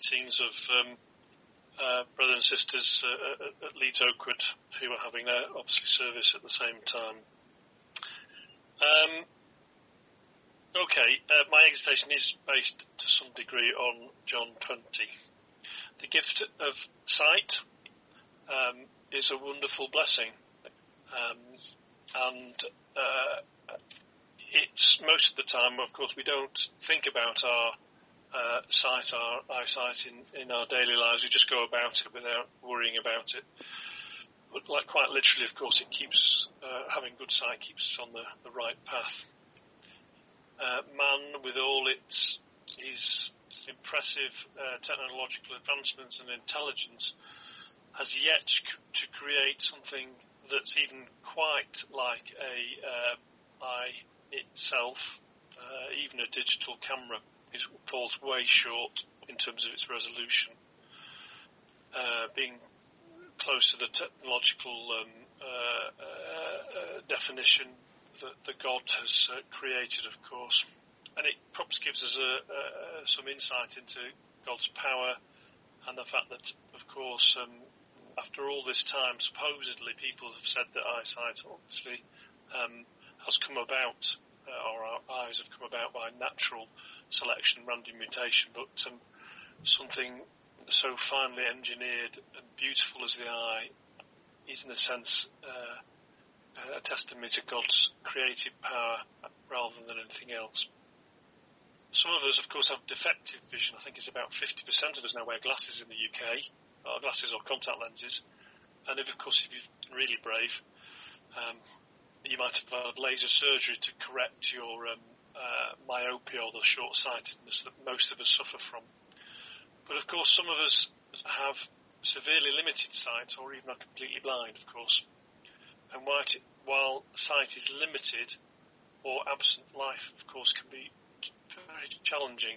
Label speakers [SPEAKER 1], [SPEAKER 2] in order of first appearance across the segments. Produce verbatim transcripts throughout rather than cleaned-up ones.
[SPEAKER 1] meetings of um, uh, brothers and sisters uh, at, at Leeds Oakwood who were having their, obviously, service at the same time. Um, okay, uh, my exhortation is based to some degree on John twenty. The gift of sight um, is a wonderful blessing, um, and uh, it's most of the time, of course, we don't think about our uh, sight, our eyesight in, in our daily lives. We just go about it without worrying about it. But like quite literally, of course, it keeps uh, having good sight keeps us on the, the right path. Uh, man, with all its his impressive uh, technological advancements and intelligence, has yet to create something that's even quite like a uh, eye itself. Uh, even a digital camera is, falls way short in terms of its resolution. Uh, being close to the technological um, uh, uh, definition that, that God has uh, created, of course. And it perhaps gives us a, a, some insight into God's power and the fact that, of course, um, after all this time, supposedly people have said that eyesight obviously um, has come about, uh, or our eyes have come about by natural selection, random mutation, but um, something so finely engineered and beautiful as the eye is, in a sense, uh, a testimony to God's creative power rather than anything else. Some of us, of course, have defective vision. I think it's about fifty percent of us now wear glasses in the U K, or glasses or contact lenses. And if, of course, if you've been really brave, um, you might have had laser surgery to correct your um, uh, myopia or the short-sightedness that most of us suffer from. But, of course, some of us have severely limited sight or even are completely blind, of course. And while sight is limited or absent, life, of course, can be very challenging.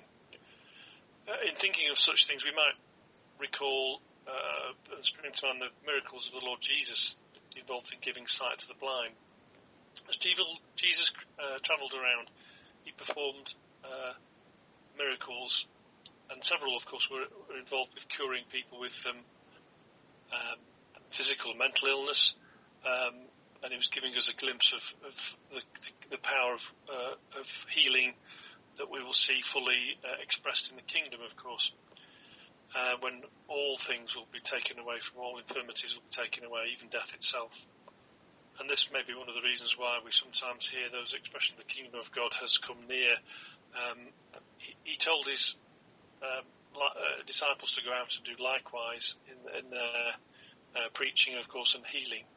[SPEAKER 1] Uh, in thinking of such things, we might recall uh, spring to mind the miracles of the Lord Jesus involved in giving sight to the blind. As Jesus uh, travelled around, he performed uh, miracles, and several, of course, were, were involved with curing people with um, um, physical and mental illness, um, and he was giving us a glimpse of, of the, the power of, uh, of healing that we will see fully uh, expressed in the kingdom, of course, uh, when all things will be taken away from all infirmities will be taken away, even death itself. And this may be one of the reasons why we sometimes hear those expressions, the kingdom of God has come near. Um, he, he told his um, li- uh, disciples to go out and do likewise in, in their uh, preaching, of course, and healing.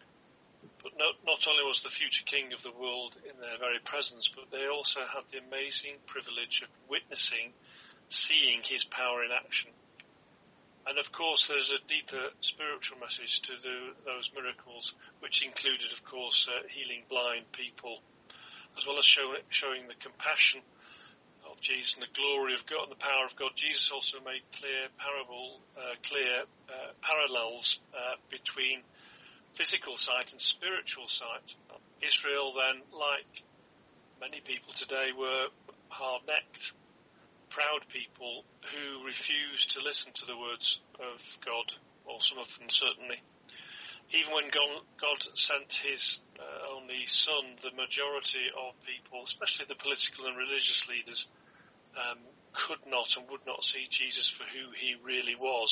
[SPEAKER 1] But not, not only was the future king of the world in their very presence, but they also had the amazing privilege of witnessing, seeing his power in action. And of course, there's a deeper spiritual message to the, those miracles, which included, of course, uh, healing blind people, as well as show, showing the compassion of Jesus and the glory of God and the power of God. Jesus also made clear parable, uh, clear uh, parallels uh, between physical sight and spiritual sight. Israel then, like many people today, were hard-necked, proud people who refused to listen to the words of God, or some of them certainly. Even when God sent his uh, only son, the majority of people, especially the political and religious leaders, um, could not and would not see Jesus for who he really was.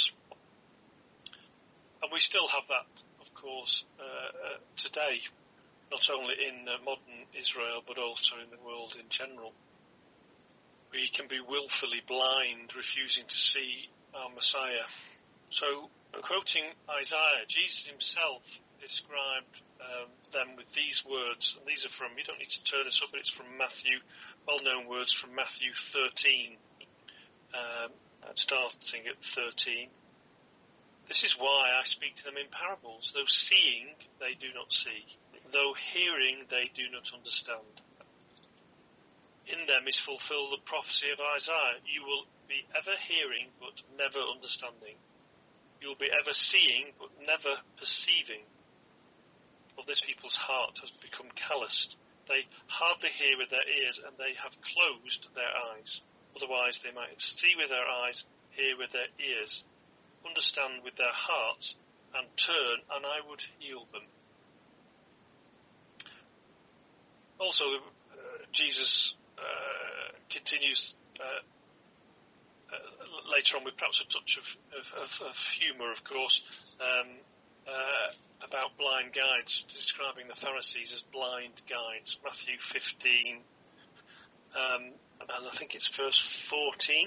[SPEAKER 1] And we still have that, of course, uh, uh, today, not only in uh, modern Israel, but also in the world in general. We can be willfully blind, refusing to see our Messiah. So, quoting Isaiah, Jesus himself described um, them with these words, and these are from, you don't need to turn this up, but it's from Matthew, well-known words from Matthew thirteen, um, starting at thirteen. This is why I speak to them in parables. Though seeing, they do not see. Though hearing, they do not understand. In them is fulfilled the prophecy of Isaiah. You will be ever hearing, but never understanding. You will be ever seeing, but never perceiving. For this people's heart has become calloused. They hardly hear with their ears, and they have closed their eyes. Otherwise they might see with their eyes, hear with their ears, understand with their hearts, and turn, and I would heal them. Also, uh, Jesus uh, continues uh, uh, later on with perhaps a touch of, of, of, of humour, of course, um, uh, about blind guides, describing the Pharisees as blind guides. Matthew fifteen, um, and I think it's verse fourteen.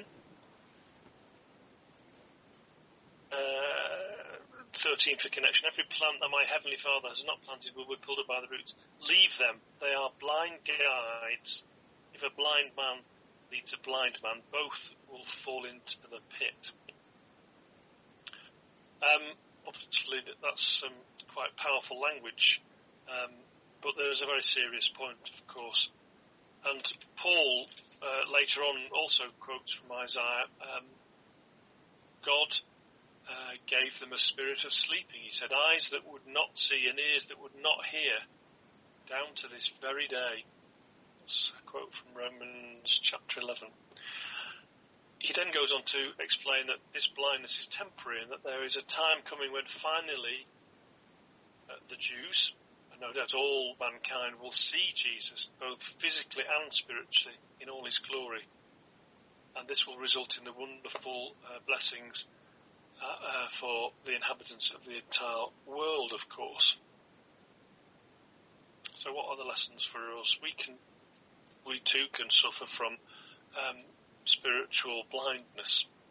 [SPEAKER 1] Uh, thirteen for connection. Every plant that my heavenly Father has not planted will be pulled up by the roots. Leave them. They are blind guides. If a blind man leads a blind man, both will fall into the pit. Um, obviously, that's some quite powerful language, um, but there is a very serious point, of course. And Paul uh, later on also quotes from Isaiah, um, God Uh, gave them a spirit of sleeping. He said, eyes that would not see and ears that would not hear, down to this very day. That's a quote from Romans chapter eleven. He then goes on to explain that this blindness is temporary and that there is a time coming when finally uh, the Jews, and no doubt all mankind, will see Jesus, both physically and spiritually, in all his glory. And this will result in the wonderful uh, blessings Uh, uh, for the inhabitants of the entire world, of course. So what are the lessons for us? We can, we too can suffer from um, spiritual blindness.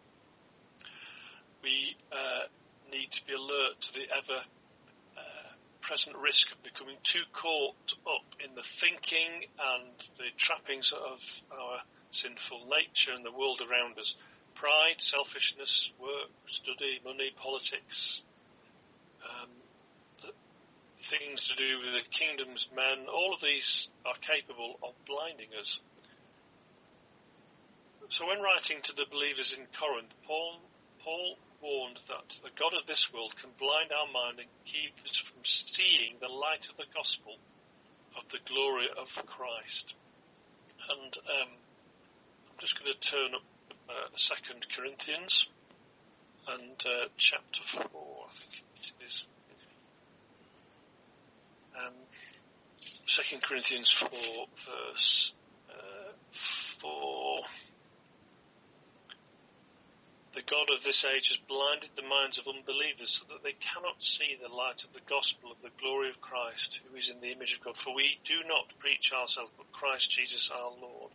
[SPEAKER 1] We uh, need to be alert to the ever uh, present risk of becoming too caught up in the thinking and the trappings of our sinful nature and the world around us. Pride, selfishness, work, study, money, politics, um, things to do with the kingdom's men, all of these are capable of blinding us. So when writing to the believers in Corinth, Paul, Paul warned that the God of this world can blind our mind and keep us from seeing the light of the gospel of the glory of Christ. And um, I'm just going to turn up Uh, Second Corinthians and uh, chapter four, I think it is. Um, Second Corinthians four, verse uh, four. The God of this age has blinded the minds of unbelievers so that they cannot see the light of the gospel of the glory of Christ, who is in the image of God. For we do not preach ourselves, but Christ Jesus our Lord.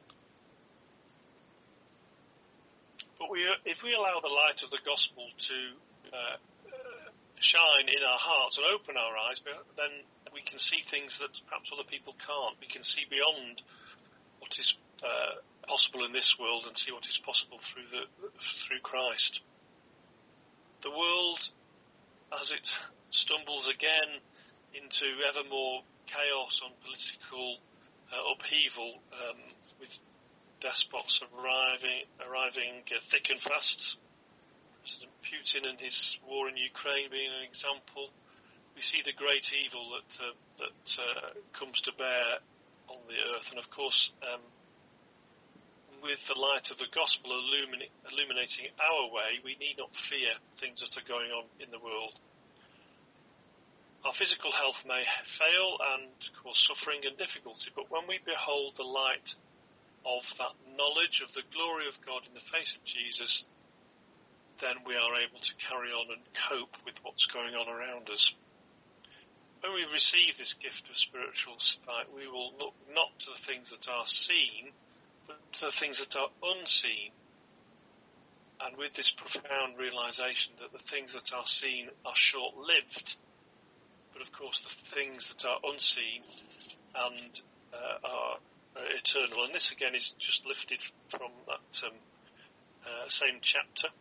[SPEAKER 1] But we, if we allow the light of the gospel to uh, shine in our hearts and open our eyes, then we can see things that perhaps other people can't. We can see beyond what is uh, possible in this world and see what is possible through the through Christ. The world, as it stumbles again into ever more chaos and political uh, upheaval, um, with despots arriving, arriving uh, thick and fast. President Putin and his war in Ukraine being an example. We see the great evil that uh, that uh, comes to bear on the earth, and of course, um, with the light of the gospel illumina- illuminating our way, we need not fear things that are going on in the world. Our physical health may fail and cause suffering and difficulty, but when we behold the light of that knowledge of the glory of God in the face of Jesus, then we are able to carry on and cope with what's going on around us. When we receive this gift of spiritual sight, we will look not to the things that are seen, but to the things that are unseen. And with this profound realization that the things that are seen are short-lived, but of course the things that are unseen and uh, are Uh, eternal, and this again is just lifted from that um, uh, same chapter,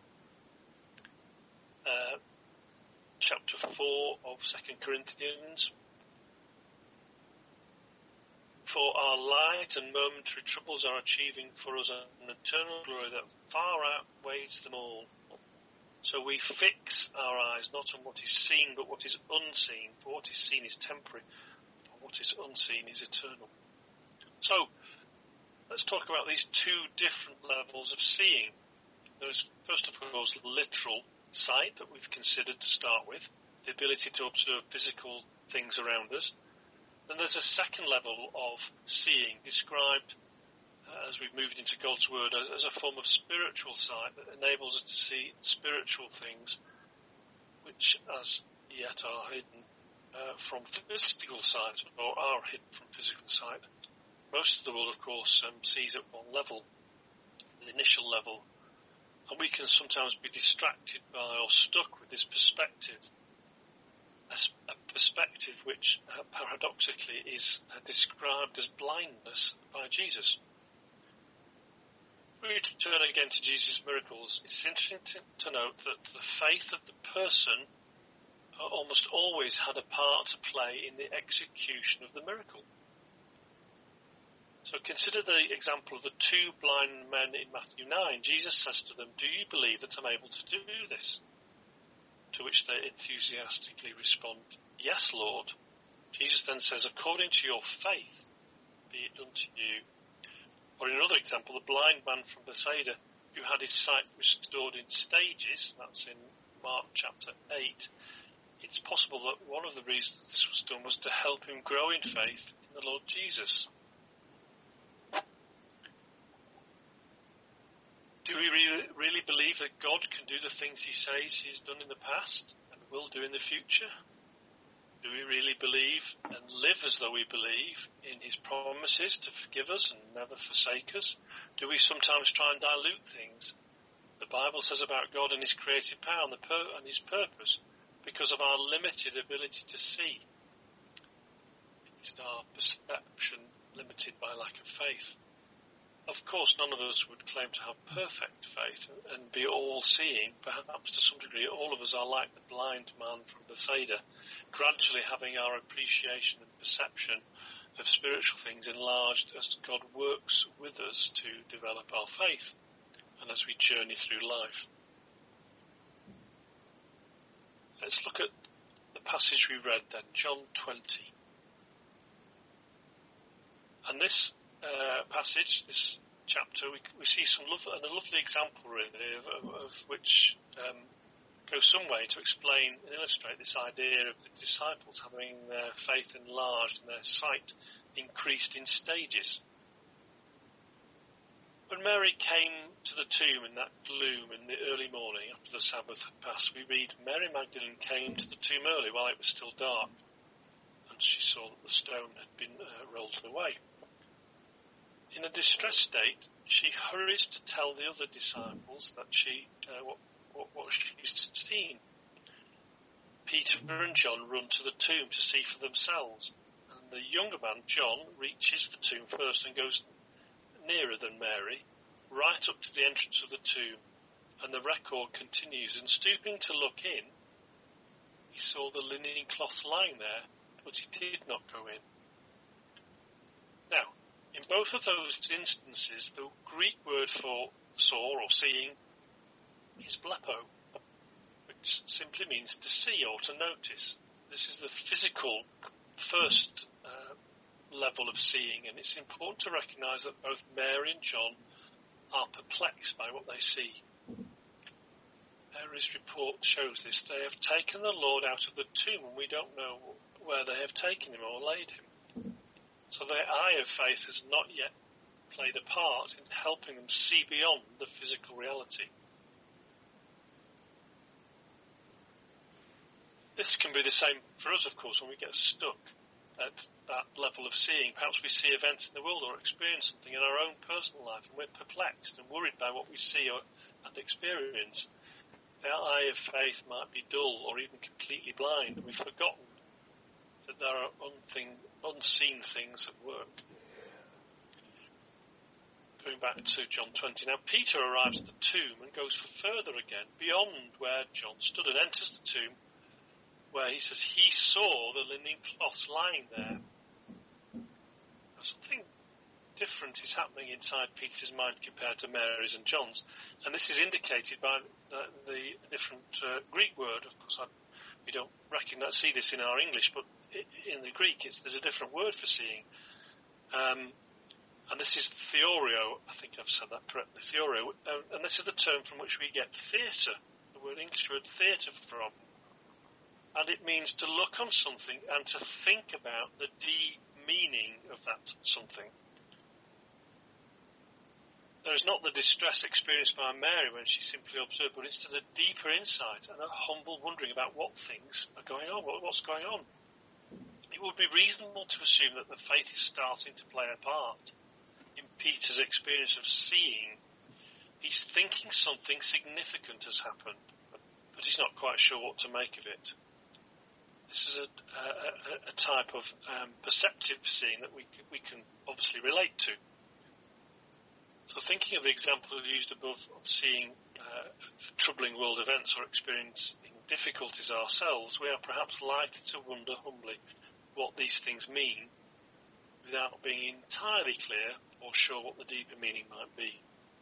[SPEAKER 1] uh, chapter four of Second Corinthians. For our light and momentary troubles are achieving for us an eternal glory that far outweighs them all. So we fix our eyes not on what is seen, but what is unseen. For what is seen is temporary, but what is unseen is eternal. So, let's talk about these two different levels of seeing. There's, first of all, literal sight that we've considered to start with, the ability to observe physical things around us. Then there's a second level of seeing, described uh, as we've moved into God's Word, as a form of spiritual sight that enables us to see spiritual things which as yet are hidden uh, from physical sight, or are hidden from physical sight. Most of the world, of course, um, sees at one level, the initial level, and we can sometimes be distracted by or stuck with this perspective, a, a perspective which uh, paradoxically is uh, described as blindness by Jesus. If we turn again to Jesus' miracles, it's interesting to, to note that the faith of the person uh, almost always had a part to play in the execution of the miracle. So consider the example of the two blind men in Matthew nine. Jesus says to them, "Do you believe that I'm able to do this?" To which they enthusiastically respond, "Yes, Lord." Jesus then says, "According to your faith, be it done to you." Or in another example, the blind man from Bethsaida, who had his sight restored in stages, that's in Mark chapter eight. It's possible that one of the reasons this was done was to help him grow in faith in the Lord Jesus. Do we really, really believe that God can do the things he says he's done in the past and will do in the future? Do we really believe and live as though we believe in his promises to forgive us and never forsake us? Do we sometimes try and dilute things the Bible says about God and his creative power and, the pur- and his purpose because of our limited ability to see? Is our perception limited by lack of faith? Of course, none of us would claim to have perfect faith and be all-seeing. Perhaps to some degree, all of us are like the blind man from Bethsaida, gradually having our appreciation and perception of spiritual things enlarged as God works with us to develop our faith and as we journey through life. Let's look at the passage we read then, John twenty. And this Uh, passage, this chapter, we, we see some love, and a lovely example really of, of, of which um, goes some way to explain and illustrate this idea of the disciples having their faith enlarged and their sight increased in stages. When Mary came to the tomb in that gloom in the early morning after the Sabbath had passed, we read, Mary Magdalene came to the tomb early while it was still dark, and she saw that the stone had been uh, rolled away. In a distressed state, she hurries to tell the other disciples that she uh, what, what, what she's seen. Peter and John run to the tomb to see for themselves, and the younger man, John, reaches the tomb first and goes nearer than Mary, right up to the entrance of the tomb, and the record continues. And stooping to look in, he saw the linen cloth lying there, but he did not go in. Now, in both of those instances, the Greek word for saw or seeing is blepo, which simply means to see or to notice. This is the physical first uh, level of seeing, and it's important to recognise that both Mary and John are perplexed by what they see. Mary's report shows this. They have taken the Lord out of the tomb, and we don't know where they have taken him or laid him. So their eye of faith has not yet played a part in helping them see beyond the physical reality. This can be the same for us, of course, when we get stuck at that level of seeing. Perhaps we see events in the world or experience something in our own personal life, and we're perplexed and worried by what we see or, and experience. Our eye of faith might be dull or even completely blind, and we've forgotten that there are unthing, unseen things at work. Going back to John twenty. Now Peter arrives at the tomb and goes further again, beyond where John stood, and enters the tomb, where he says he saw the linen cloths lying there. Now, something different is happening inside Peter's mind compared to Mary's and John's, and this is indicated by the, the different uh, Greek word. Of course, I, we don't recognize, see this in our English, but in the Greek, it's, there's a different word for seeing. Um, And this is theorio, I think I've said that correctly, theorio, uh, and this is the term from which we get theatre, the word English word theatre from. And it means to look on something and to think about the deep meaning of that something. There is not the distress experienced by Mary when she simply observed, but instead a deeper insight and a humble wondering about what things are going on, what, what's going on. It would be reasonable to assume that the faith is starting to play a part in Peter's experience of seeing. He's thinking something significant has happened, but he's not quite sure what to make of it. This is a, a, a type of um, perceptive seeing that we we can obviously relate to. So thinking of the example used above of seeing uh, troubling world events or experiencing difficulties ourselves, we are perhaps likely to wonder humbly what these things mean without being entirely clear or sure what the deeper meaning might be.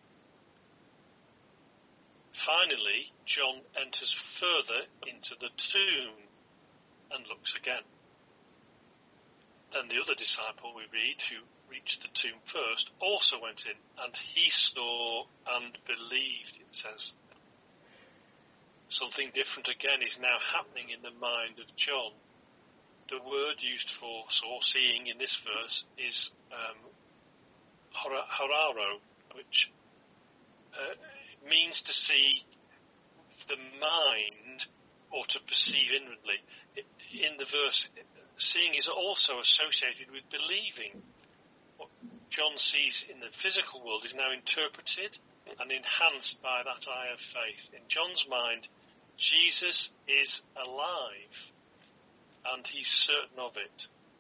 [SPEAKER 1] Finally, John enters further into the tomb and looks again. Then the other disciple we read, who reached the tomb first, also went in, and he saw and believed, it says. Something different again is now happening in the mind of John. The word used for saw, seeing in this verse is um, horaro, which uh, means to see the mind or to perceive inwardly. In the verse, seeing is also associated with believing. What John sees in the physical world is now interpreted and enhanced by that eye of faith. In John's mind, Jesus is alive, and he's certain of it.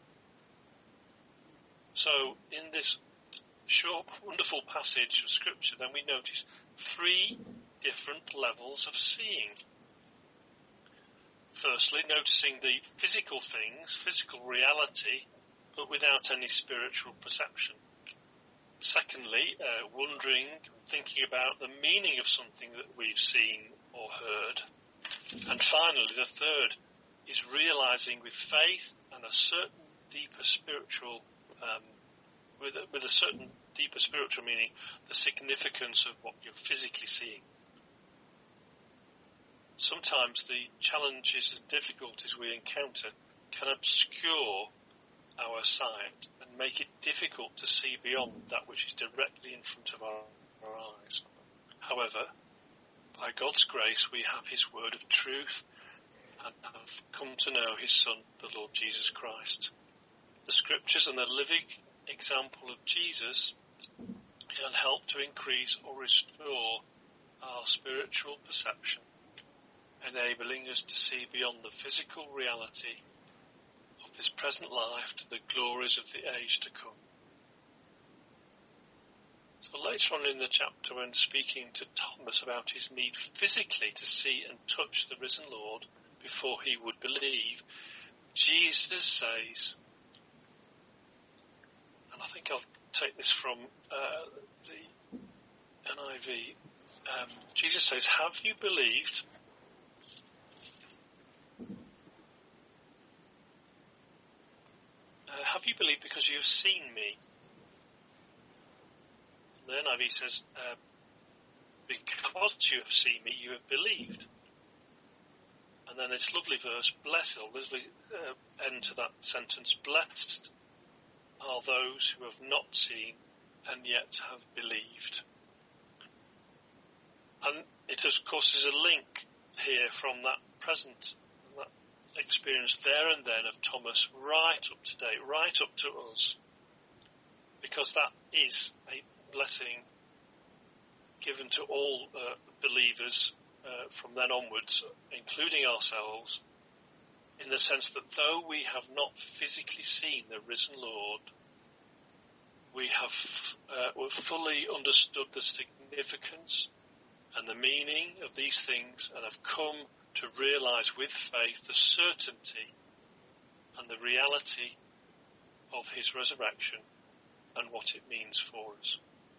[SPEAKER 1] So, in this short, wonderful passage of Scripture, then we notice three different levels of seeing. Firstly, noticing the physical things, physical reality, but without any spiritual perception. Secondly, uh, wondering, thinking about the meaning of something that we've seen or heard. And finally, the third is realizing with faith and a certain deeper spiritual, um, with, a, with a certain deeper spiritual meaning, the significance of what you're physically seeing. Sometimes the challenges and difficulties we encounter can obscure our sight and make it difficult to see beyond that which is directly in front of our, our eyes. However, by God's grace, we have his word of truth and have come to know his Son, the Lord Jesus Christ. The Scriptures and the living example of Jesus can help to increase or restore our spiritual perception, enabling us to see beyond the physical reality of this present life to the glories of the age to come. So later on in the chapter, when speaking to Thomas about his need physically to see and touch the risen Lord before he would believe, Jesus says, and I think I'll take this from uh, the N I V, um, Jesus says, have you believed? Uh, have you believed because you have seen me? The N I V says, uh, because you have seen me, you have believed. And then this lovely verse, blessed, or lovely uh, end to that sentence, blessed are those who have not seen and yet have believed. And it, of course, is a link here from that present, that experience there and then of Thomas right up to date, right up to us. Because that is a blessing given to all uh, believers uh, from then onwards, including ourselves, in the sense that though we have not physically seen the risen Lord, we have uh, we've fully understood the significance and the meaning of these things and have come to realize with faith the certainty and the reality of his resurrection and what it means for us.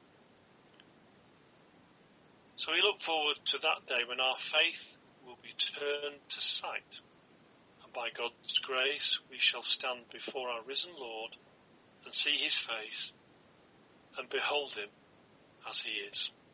[SPEAKER 1] So we look forward to that day when our faith will be turned to sight, and by God's grace we shall stand before our risen Lord and see his face, and behold him as he is.